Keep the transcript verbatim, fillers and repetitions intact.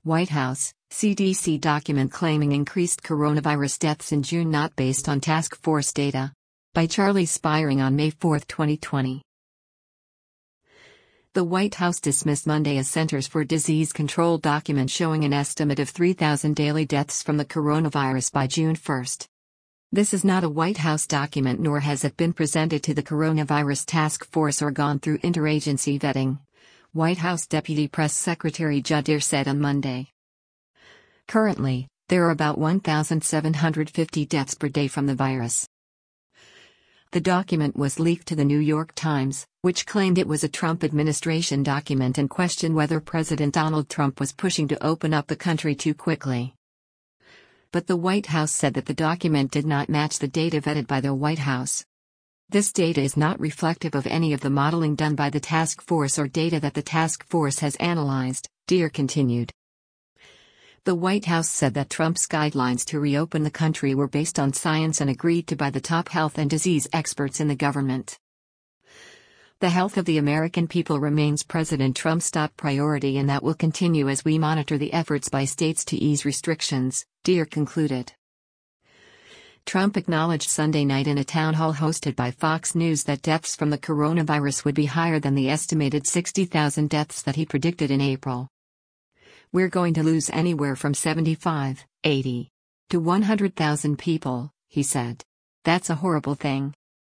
White House, C D C document claiming increased coronavirus deaths in June not based on task force data. By Charlie Spiering on May fourth, twenty twenty. The White House dismissed Monday a Centers for Disease Control document showing an estimate of three thousand daily deaths from the coronavirus by June first. This is not a White House document, nor has it been presented to the Coronavirus Task Force or gone through interagency vetting, White House Deputy Press Secretary Judd Deere said on Monday. Currently, there are about one thousand seven hundred fifty deaths per day from the virus. The document was leaked to the New York Times, which claimed it was a Trump administration document and questioned whether President Donald Trump was pushing to open up the country too quickly. But the White House said that the document did not match the data vetted by the White House. This data is not reflective of any of the modeling done by the task force or data that the task force has analyzed, Deere continued. The White House said that Trump's guidelines to reopen the country were based on science and agreed to by the top health and disease experts in the government. The health of the American people remains President Trump's top priority, and that will continue as we monitor the efforts by states to ease restrictions, Deere concluded. Trump acknowledged Sunday night in a town hall hosted by Fox News that deaths from the coronavirus would be higher than the estimated sixty thousand deaths that he predicted in April. "We're going to lose anywhere from seventy-five, eighty, to one hundred thousand people," he said. "That's a horrible thing.